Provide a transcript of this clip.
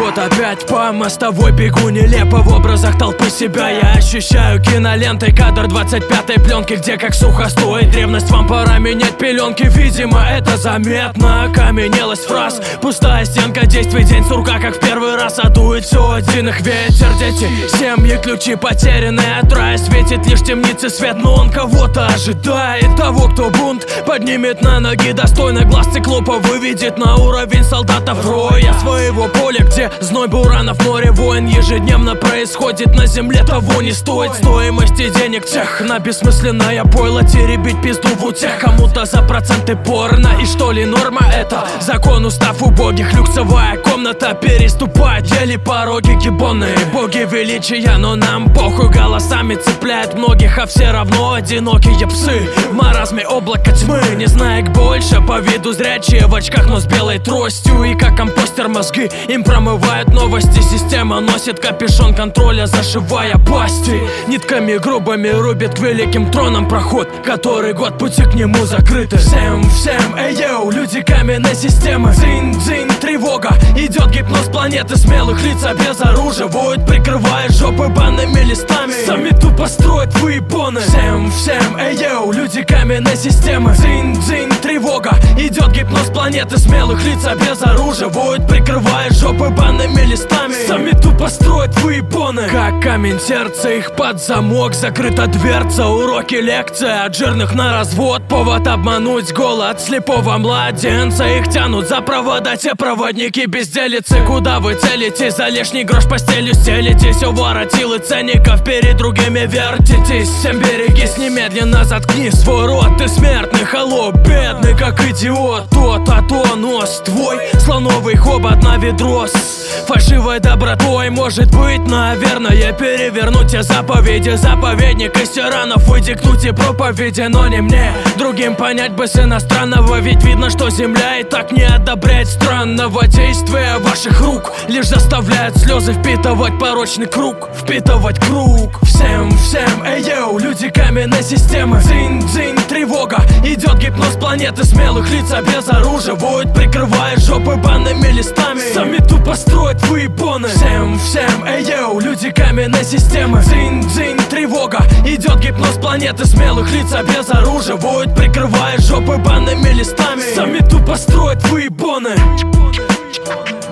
вот опять по мостовой бегу нелепо в образах толпы себя. Я ощущаю кинолентой кадр 25-й пленки, где как сухостой древность, вам пора менять пеленки. Видимо, это заметно, окаменелость фраз, пустая стенка действий, день сурка, как в первый раз. А дует все один их ветер, дети, семьи, ключи потерянные от рая. Светит лишь темницы свет, но он кого-то ожидает. Того, кто бунт поднимет на ноги достойно, глаз циклопа выведет на уровень солдатов роя своего поля, где зной буранов, море войн ежедневно происходит на земле. Того не стоит стоимости денег тех на бессмысленное пойло теребить пизду в утех. Кому-то за проценты порно, и что ли норма это? Закон, устав убогих, люксовая комната переступает еле пороги гиббоны. Боги величия, но нам похуй, голосами цепляет многих, а все равно одинокие псы в маразме облака тьмы. Не знаю больше, по виду зрячие в очках, но с белой тростью, и как компостер мозги им промывают новости. Система носит капюшон контроля, зашивая пасти. Нитками грубыми рубит к великим тронам проход, который год пути к нему закрыты. Всем, эй йоу, люди каменной системы. Дзинь-дзинь, тревога, идет гипноз планеты смелых лиц, а без оружия воют, прикрывая жопы банными листами. Сами тупо строят выебоны. Всем, эй йоу, люди каменной системы. Дзинь-дзинь, тревога, идет гипноз планеты смелых лиц, а без оружия воют, прикрывая жопы банными листами. Сами тупо строят выебоны. Как камень сердца, их под замок, закрыта дверца. Уроки, лекция от жирных на развод, повод обмануть голод слепого младенца. Их тянут за провода те проводники безделицы. Куда вы целитесь, за лишний грош постелью стелитесь? У воротил и ценников перед другими вертитесь. Всем берегись, немедленно заткни свой рот. Ты смертный холоп, бедный как идиот. Тот, а то нос твой, слоновый хобот на ведро с фальшивой добротой. Может быть, наверное, перевернуть те заповеди. Заповедник из тиранов, выйди к нути проповеди. Но не мне, другим понять бы с иностранного. Ведь видно, что земля и так не одобряет странного действия ваших рук. Лишь заставляет слезы впитывать порочный круг, впитывать круг. Всем, эй йоу, люди каменной системы. Дзинь-дзинь, тревога, идет гипноз планеты смелых лиц, а без оружия воют, прикрывая жопы банными листами. Сами тупо строят выебоны. Всем, эй йоу, люди каменной системы. Дзинь-дзинь, тревога, идет гипноз планеты смелых лиц, а без оружия воют, прикрывая жопы банными листами. Сами тупо строят выебоны.